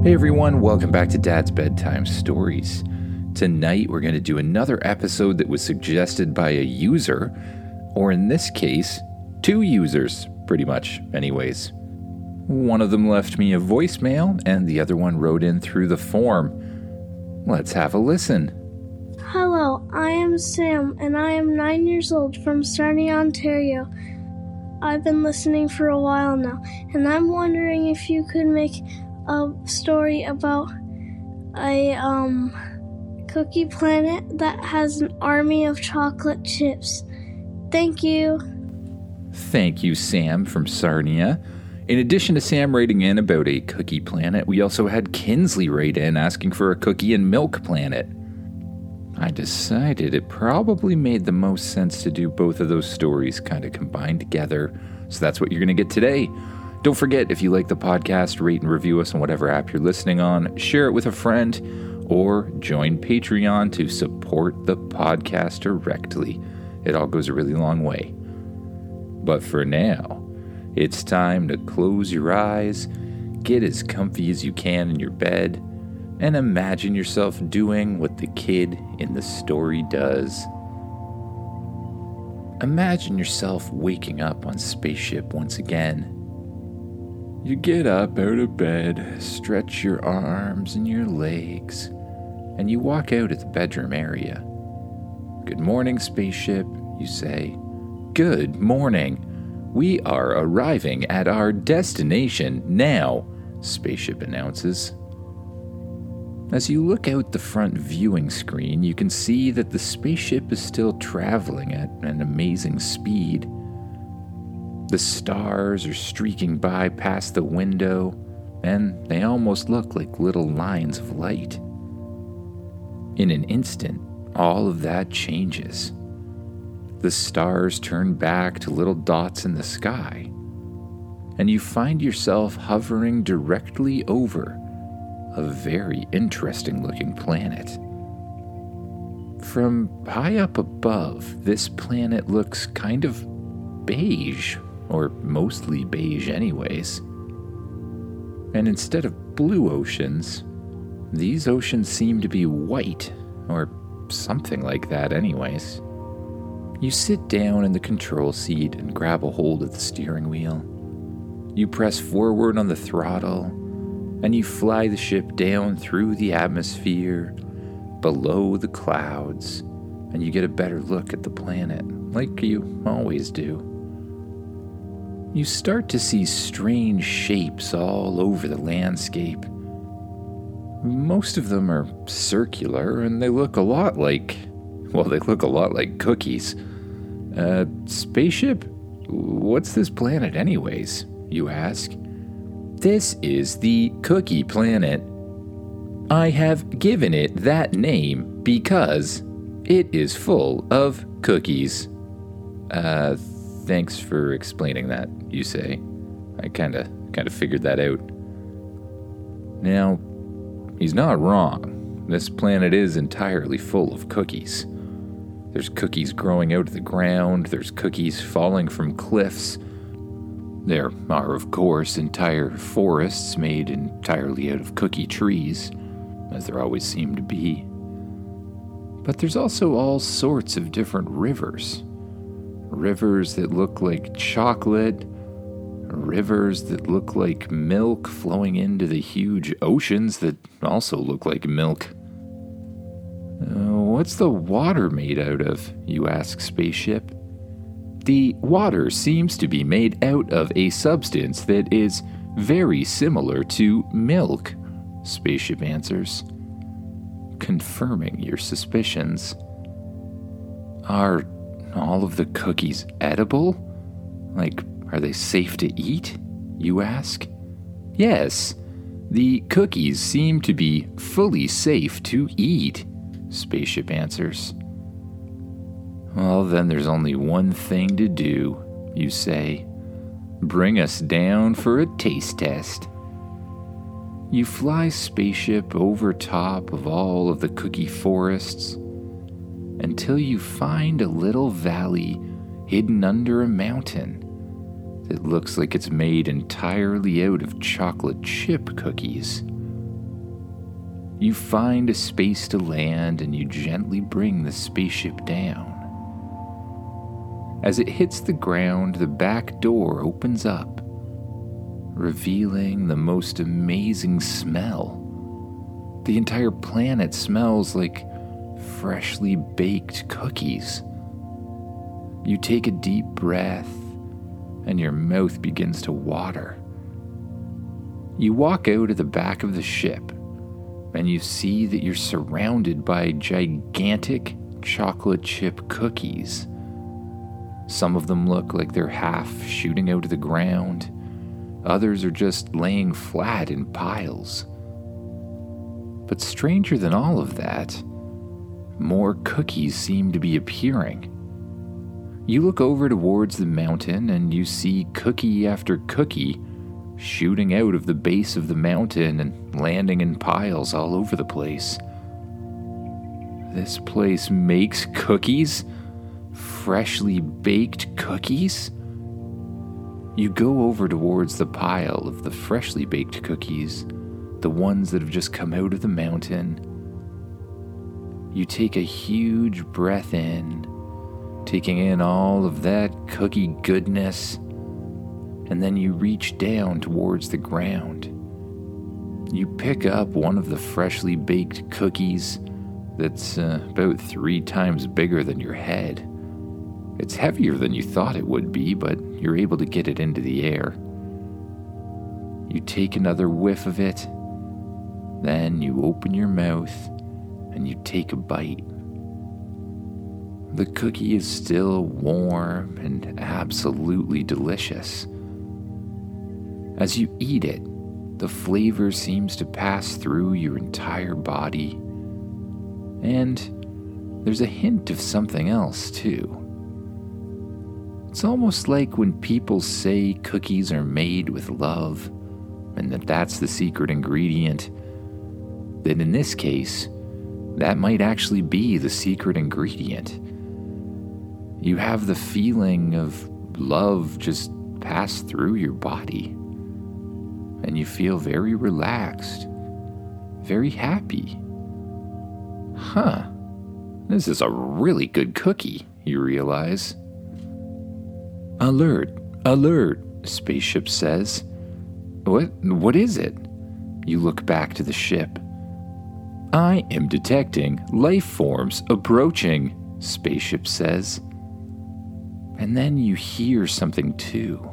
Hey everyone, welcome back to Dad's Bedtime Stories. Tonight we're going to do another episode that was suggested by a user, or in this case, two users, pretty much, anyways. One of them left me a voicemail, and the other one wrote in through the form. Let's have a listen. Hello, I am Sam, and I am 9 years old from Sarnia, Ontario. I've been listening for a while now, and I'm wondering if you could make a story about a cookie planet that has an army of chocolate chips. Thank you. Thank you, Sam from Sarnia. In addition to Sam writing in about a cookie planet, we also had Kinsley write in asking for a cookie and milk planet. I decided it probably made the most sense to do both of those stories kind of combined together, so that's what you're going to get today. Don't forget, if you like the podcast, rate and review us on whatever app you're listening on, share it with a friend, or join Patreon to support the podcast directly. It all goes a really long way. But for now, it's time to close your eyes, get as comfy as you can in your bed, and imagine yourself doing what the kid in the story does. Imagine yourself waking up on Spaceship once again. You get up out of bed, stretch your arms and your legs, and you walk out at the bedroom area. Good morning, Spaceship, you say. Good morning. We are arriving at our destination now, Spaceship announces. As you look out the front viewing screen, you can see that the spaceship is still traveling at an amazing speed. The stars are streaking by past the window, and they almost look like little lines of light. In an instant, all of that changes. The stars turn back to little dots in the sky, and you find yourself hovering directly over a very interesting-looking planet. From high up above, this planet looks kind of beige, or mostly beige anyways. And instead of blue oceans, these oceans seem to be white, or something like that anyways. You sit down in the control seat and grab a hold of the steering wheel. You press forward on the throttle, and you fly the ship down through the atmosphere, below the clouds, and you get a better look at the planet, like you always do. You start to see strange shapes all over the landscape. Most of them are circular, and they look a lot like cookies. Spaceship? What's this planet anyways? You ask. This is the Cookie Planet. I have given it that name because it is full of cookies. Thanks for explaining that, you say. I kind of figured that out. Now, he's not wrong. This planet is entirely full of cookies. There's cookies growing out of the ground, there's cookies falling from cliffs. There are, of course, entire forests made entirely out of cookie trees, as there always seem to be. But there's also all sorts of different rivers. Rivers that look like chocolate, rivers that look like milk flowing into the huge oceans that also look like milk. What's the water made out of? You ask Spaceship. The water seems to be made out of a substance that is very similar to milk, Spaceship answers, confirming your suspicions. Are all of the cookies edible? Like, are they safe to eat? You ask. Yes, the cookies seem to be fully safe to eat, Spaceship answers. Well, then there's only one thing to do, you say. Bring us down for a taste test. You fly Spaceship over top of all of the cookie forests until you find a little valley hidden under a mountain that looks like it's made entirely out of chocolate chip cookies, You find a space to land and you gently bring the spaceship down. As it hits the ground, the back door opens up, revealing the most amazing smell. The entire planet smells like freshly baked cookies. You take a deep breath and your mouth begins to water. You walk out of the back of the ship and you see that you're surrounded by gigantic chocolate chip cookies. Some of them look like they're half shooting out of the ground. Others are just laying flat in piles. But stranger than all of that, more cookies seem to be appearing. You look over towards the mountain and you see cookie after cookie shooting out of the base of the mountain and landing in piles all over the place. This place makes cookies? Freshly baked cookies? You go over towards the pile of the freshly baked cookies, the ones that have just come out of the mountain. You take a huge breath in, taking in all of that cookie goodness, and then you reach down towards the ground. You pick up one of the freshly baked cookies that's about 3 times bigger than your head. It's heavier than you thought it would be, but you're able to get it into the air. You take another whiff of it, then you open your mouth and you take a bite. The cookie is still warm and absolutely delicious. As you eat it, the flavor seems to pass through your entire body, and there's a hint of something else too. It's almost like when people say cookies are made with love, and that's the secret ingredient, that in this case, that might actually be the secret ingredient. You have the feeling of love just pass through your body, and you feel very relaxed, very happy. This is a really good cookie, you realize. Alert, alert, Spaceship says. What is it? You look back to the ship. I am detecting life forms approaching, Spaceship says. And then you hear something too.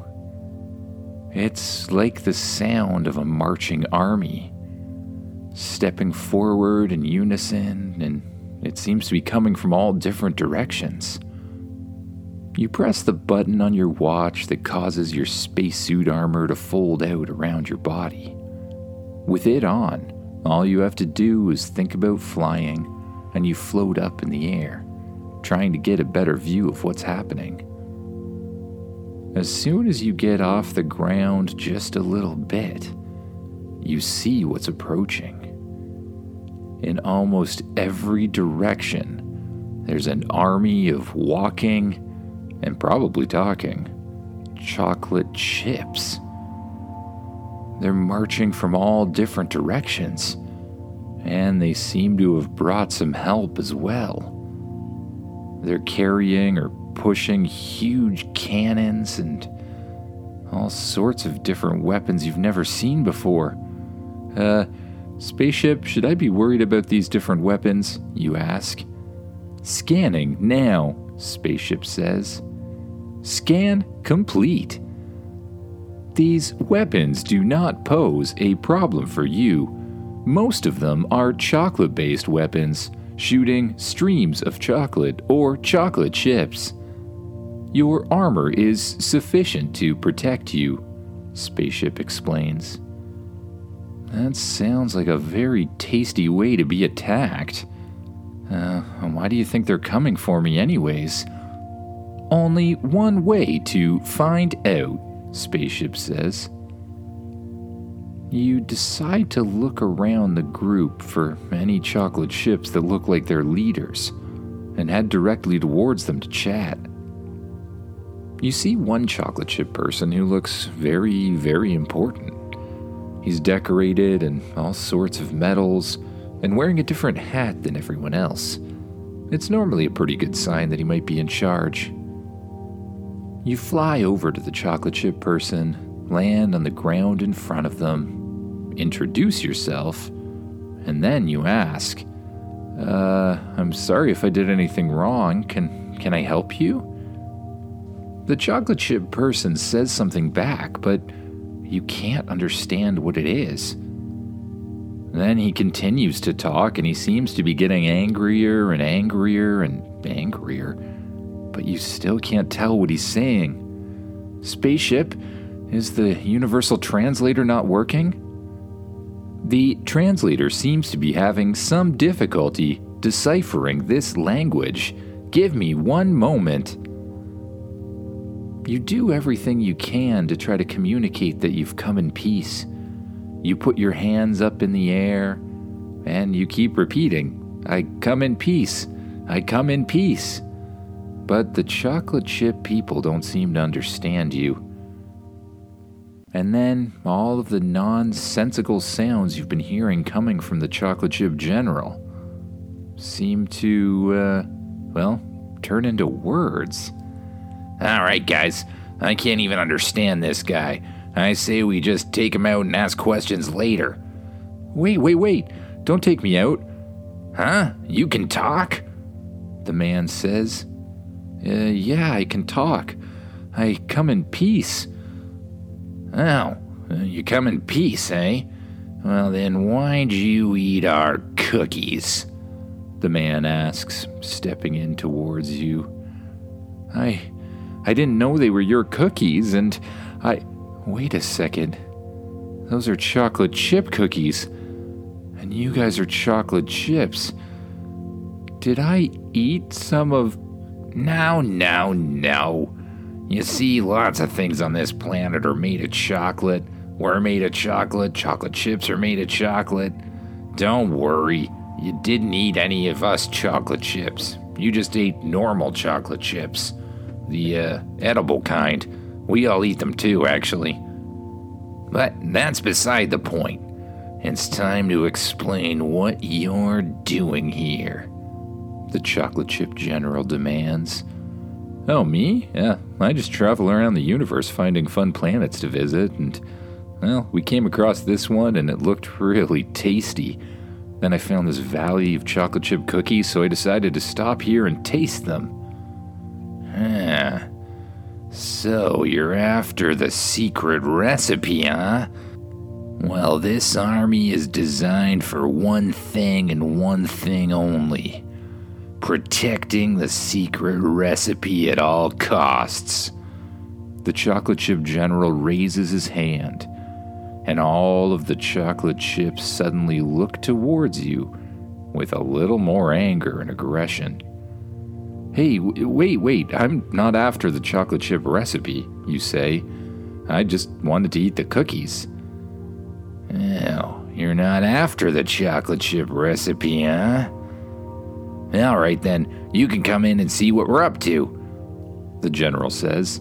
It's like the sound of a marching army, stepping forward in unison, and it seems to be coming from all different directions. You press the button on your watch that causes your spacesuit armor to fold out around your body. With it on, all you have to do is think about flying, and you float up in the air, trying to get a better view of what's happening. As soon as you get off the ground just a little bit, you see what's approaching. In almost every direction, there's an army of walking, and probably talking, chocolate chips. They're marching from all different directions, and they seem to have brought some help as well. They're carrying or pushing huge cannons and all sorts of different weapons you've never seen before. Spaceship, should I be worried about these different weapons? You ask. Scanning now, Spaceship says. Scan complete. These weapons do not pose a problem for you. Most of them are chocolate-based weapons, shooting streams of chocolate or chocolate chips. Your armor is sufficient to protect you, Spaceship explains. That sounds like a very tasty way to be attacked. Why do you think they're coming for me anyways? Only one way to find out, Spaceship says. You decide to look around the group for any chocolate chips that look like their leaders, and head directly towards them to chat. You see one chocolate chip person who looks very, very important. He's decorated in all sorts of medals and wearing a different hat than everyone else. It's normally a pretty good sign that he might be in charge. You fly over to the chocolate chip person, land on the ground in front of them, introduce yourself, and then you ask, I'm sorry if I did anything wrong. Can I help you? The chocolate chip person says something back, but you can't understand what it is. Then he continues to talk, and he seems to be getting angrier and angrier and angrier, but you still can't tell what he's saying. Spaceship, is the universal translator not working? The translator seems to be having some difficulty deciphering this language. Give me one moment. You do everything you can to try to communicate that you've come in peace. You put your hands up in the air, and you keep repeating, I come in peace, I come in peace. But the chocolate chip people don't seem to understand you. And then all of the nonsensical sounds you've been hearing coming from the chocolate chip general seem to, turn into words. All right, guys, I can't even understand this guy. I say we just take him out and ask questions later. Wait, don't take me out. Huh? You can talk? The man says. Yeah, I can talk. I come in peace. Oh, you come in peace, eh? Well, then why'd you eat our cookies? The man asks, stepping in towards you. I didn't know they were your cookies, and Wait a second. Those are chocolate chip cookies. And you guys are chocolate chips. Did I eat some of... No. You see, lots of things on this planet are made of chocolate. We're made of chocolate. Chocolate chips are made of chocolate. Don't worry. You didn't eat any of us chocolate chips. You just ate normal chocolate chips. The, edible kind. We all eat them too, actually. But that's beside the point. It's time to explain what you're doing here. The chocolate chip general demands. Oh, me? Yeah, I just travel around the universe finding fun planets to visit, and, well, we came across this one and it looked really tasty. Then I found this valley of chocolate chip cookies, so I decided to stop here and taste them. So you're after the secret recipe, huh? Well, this army is designed for one thing and one thing only. Protecting the secret recipe at all costs. The chocolate chip general raises his hand, and all of the chocolate chips suddenly look towards you with a little more anger and aggression. Hey, wait, I'm not after the chocolate chip recipe, you say. I just wanted to eat the cookies. Oh, you're not after the chocolate chip recipe, huh? All right then, you can come in and see what we're up to, the general says.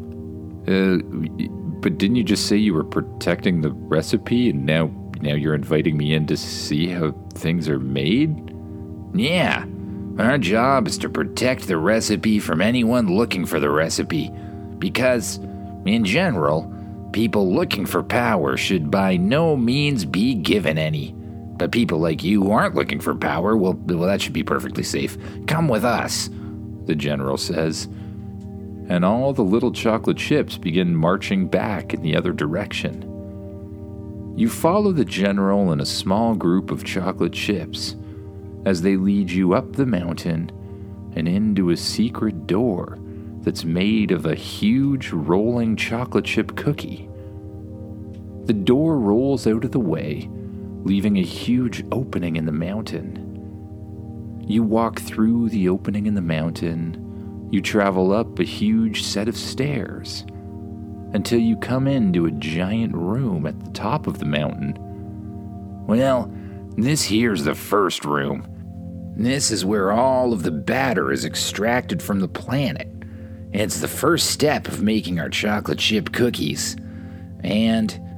But didn't you just say you were protecting the recipe, and now you're inviting me in to see how things are made? Yeah. Our job is to protect the recipe from anyone looking for the recipe, because, in general, people looking for power should by no means be given any. But people like you who aren't looking for power, well, that should be perfectly safe. Come with us, the general says. And all the little chocolate chips begin marching back in the other direction. You follow the general and a small group of chocolate chips as they lead you up the mountain and into a secret door that's made of a huge rolling chocolate chip cookie. The door rolls out of the way, leaving a huge opening in the mountain. You walk through the opening in the mountain. You travel up a huge set of stairs until you come into a giant room at the top of the mountain. Well, this here's the first room. This is where all of the batter is extracted from the planet. It's the first step of making our chocolate chip cookies. And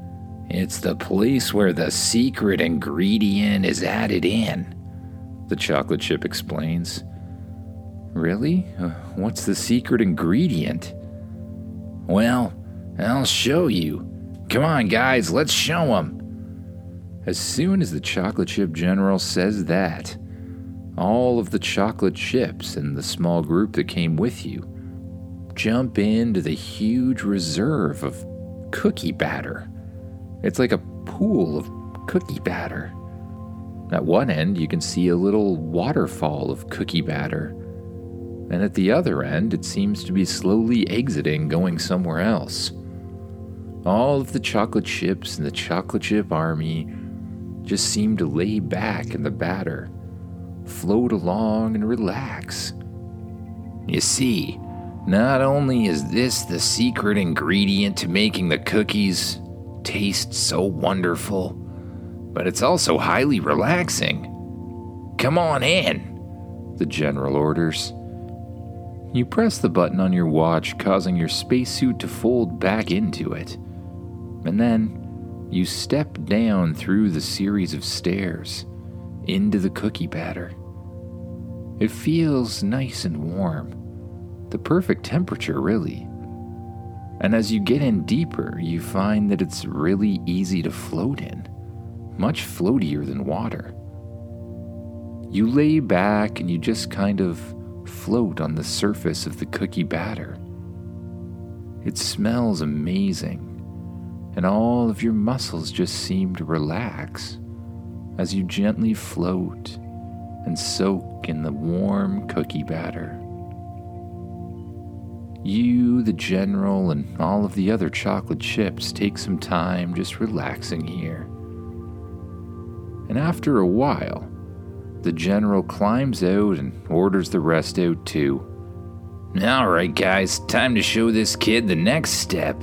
It's the place where the secret ingredient is added in, the chocolate chip explains. Really? What's the secret ingredient? Well, I'll show you. Come on, guys, let's show them. As soon as the chocolate chip general says that, all of the chocolate chips and the small group that came with you jump into the huge reserve of cookie batter. It's like a pool of cookie batter. At one end, you can see a little waterfall of cookie batter. And at the other end, it seems to be slowly exiting, going somewhere else. All of the chocolate chips and the chocolate chip army just seem to lay back in the batter, float along and relax. You see, not only is this the secret ingredient to making the cookies taste so wonderful, but it's also highly relaxing. Come on in, the general orders. You press the button on your watch, causing your spacesuit to fold back into it. And then you step down through the series of stairs into the cookie batter. It feels nice and warm. The perfect temperature, really. And as you get in deeper, you find that it's really easy to float in. Much floatier than water. You lay back and you just kind of float on the surface of the cookie batter. It smells amazing, and all of your muscles just seem to relax as you gently float and soak in the warm cookie batter. You, the general, and all of the other chocolate chips take some time just relaxing here. And after a while, the general climbs out and orders the rest out too. All right, guys, time to show this kid the next step.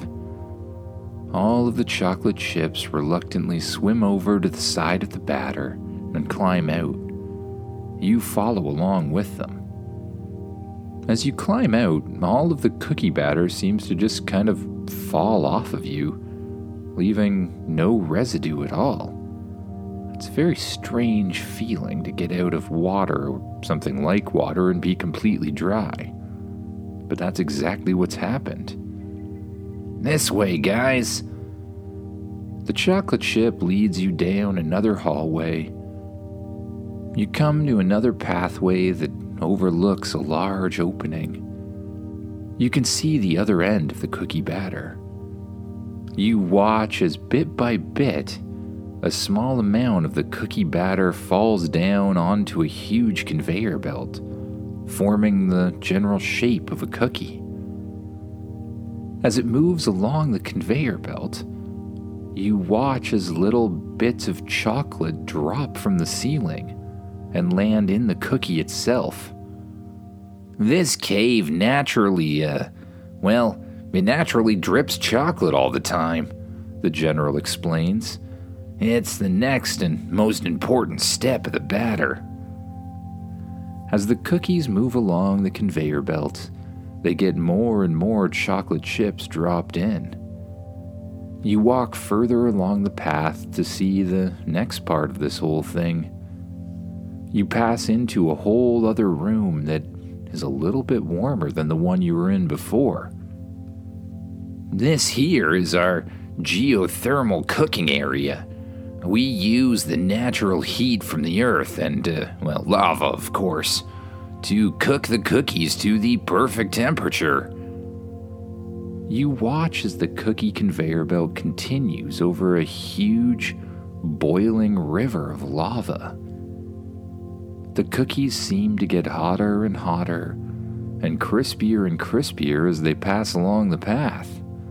All of the chocolate chips reluctantly swim over to the side of the batter and climb out. You follow along with them. As you climb out, all of the cookie batter seems to just kind of fall off of you, leaving no residue at all. It's a very strange feeling to get out of water or something like water and be completely dry. But that's exactly what's happened. This way, guys. The chocolate chip leads you down another hallway. You come to another pathway that overlooks a large opening. You can see the other end of the cookie batter. You watch as bit by bit, a small amount of the cookie batter falls down onto a huge conveyor belt, forming the general shape of a cookie. As it moves along the conveyor belt, you watch as little bits of chocolate drop from the ceiling and land in the cookie itself. This cave naturally, it naturally drips chocolate all the time, the general explains. It's the next and most important step of the batter. As the cookies move along the conveyor belt, they get more and more chocolate chips dropped in. You walk further along the path to see the next part of this whole thing. You pass into a whole other room that is a little bit warmer than the one you were in before. This here is our geothermal cooking area. We use the natural heat from the earth and, lava, of course, to cook the cookies to the perfect temperature. You watch as the cookie conveyor belt continues over a huge, boiling river of lava. The cookies seem to get hotter and hotter, and crispier as they pass along the path.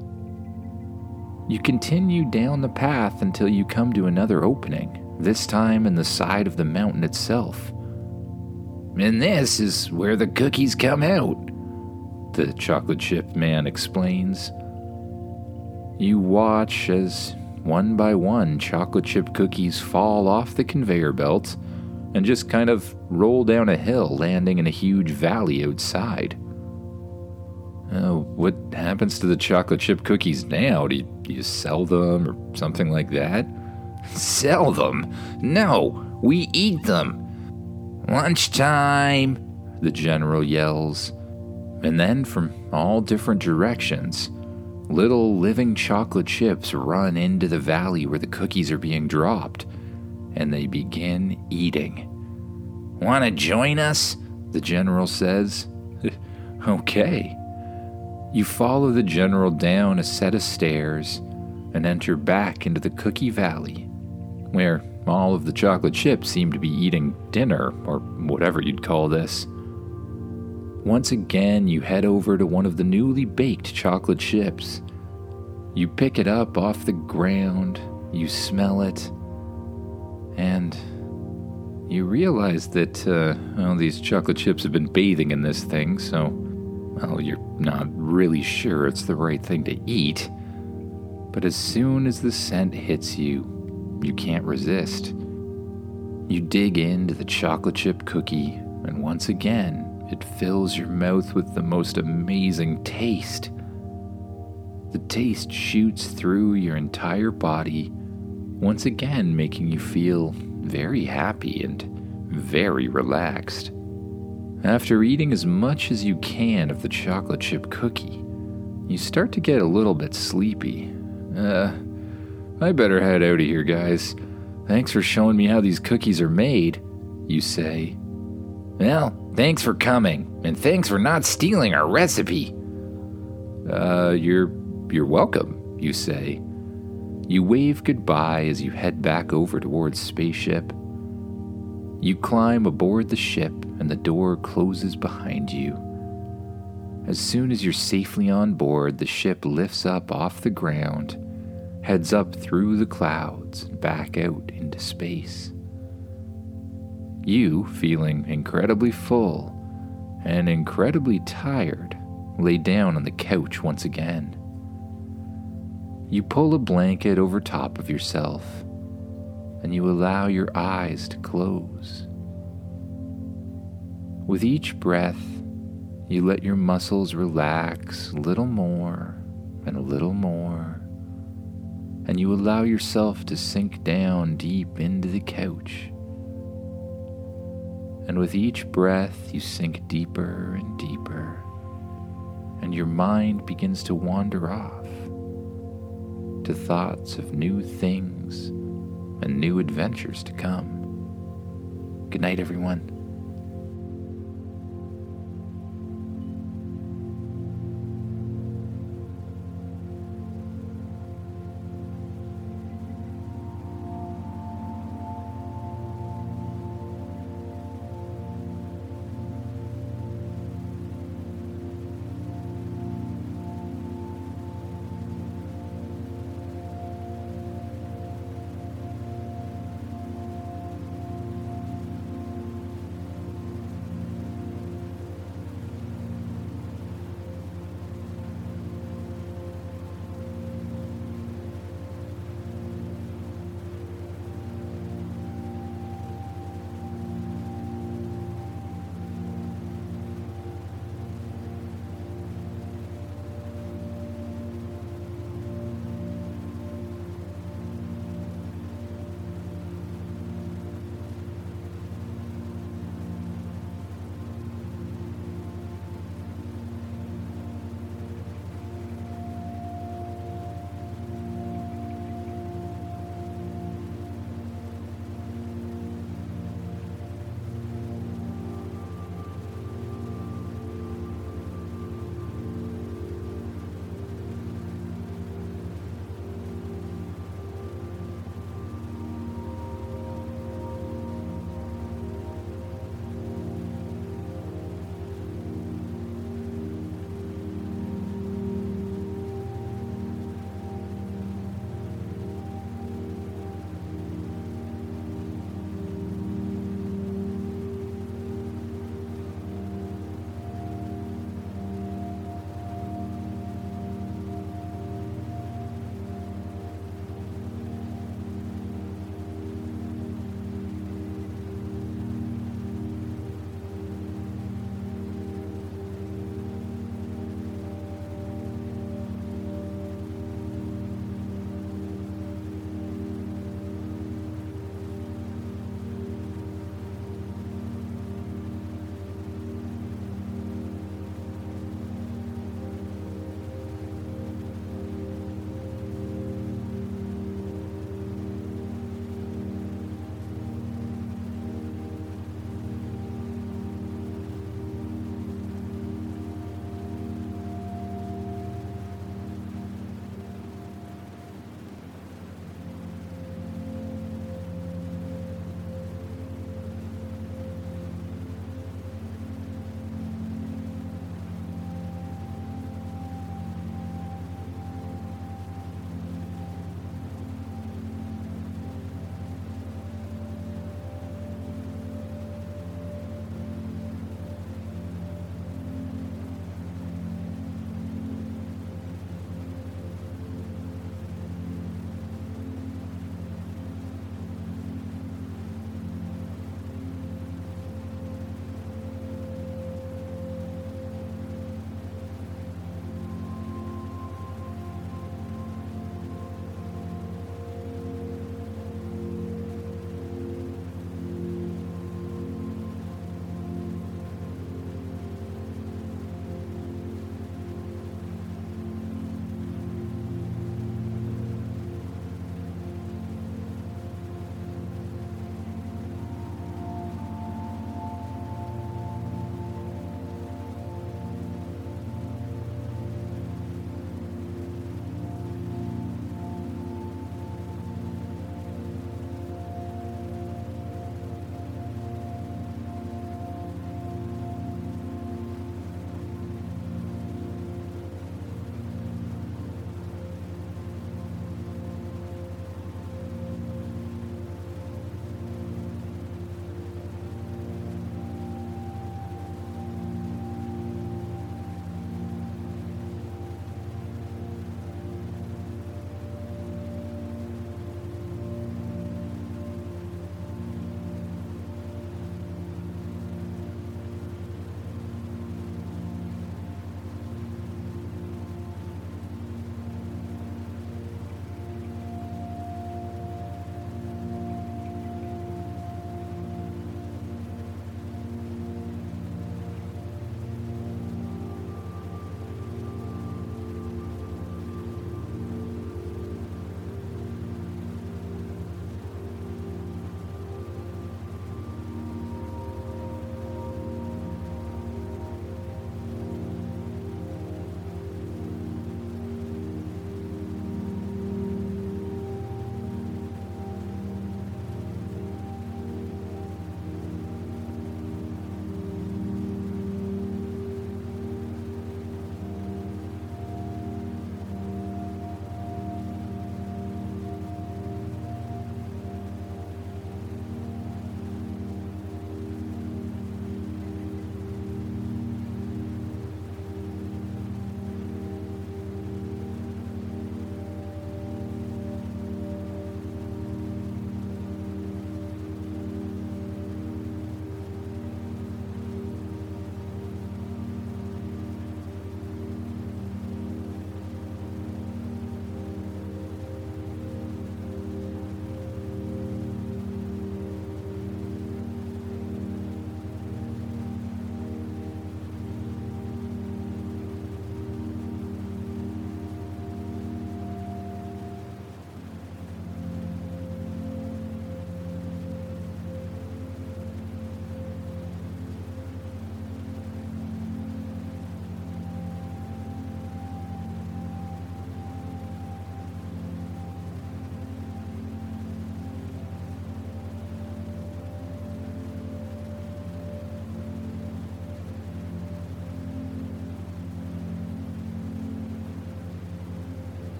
You continue down the path until you come to another opening, this time in the side of the mountain itself. And this is where the cookies come out, the chocolate chip man explains. You watch as, one by one, chocolate chip cookies fall off the conveyor belt and just kind of roll down a hill, landing in a huge valley outside. What happens to the chocolate chip cookies now? Do you sell them or something like that? Sell them? No, we eat them. Lunchtime, the general yells. And then from all different directions, little living chocolate chips run into the valley where the cookies are being dropped, and they begin eating. Want to join us? The general says. Okay. You follow the general down a set of stairs and enter back into the cookie valley, where all of the chocolate chips seem to be eating dinner, or whatever you'd call this. Once again, you head over to one of the newly baked chocolate chips. You pick it up off the ground, you smell it, and you realize that, these chocolate chips have been bathing in this thing, so, you're not really sure it's the right thing to eat. But as soon as the scent hits you, you can't resist. You dig into the chocolate chip cookie, and once again, it fills your mouth with the most amazing taste. The taste shoots through your entire body, once again making you feel very happy and very relaxed. After eating as much as you can of the chocolate chip cookie, you start to get a little bit sleepy. I better head out of here, guys. Thanks for showing me how these cookies are made, you say. Well, thanks for coming, and thanks for not stealing our recipe. You're welcome, you say. You wave goodbye as you head back over towards Spaceship. You climb aboard the ship, and the door closes behind you. As soon as you're safely on board, the ship lifts up off the ground, heads up through the clouds, and back out into space. You, feeling incredibly full and incredibly tired, lay down on the couch once again. You pull a blanket over top of yourself, and you allow your eyes to close. With each breath, you let your muscles relax a little more and a little more, and you allow yourself to sink down deep into the couch. And with each breath, you sink deeper and deeper, and your mind begins to wander off to thoughts of new things and new adventures to come. Good night, everyone.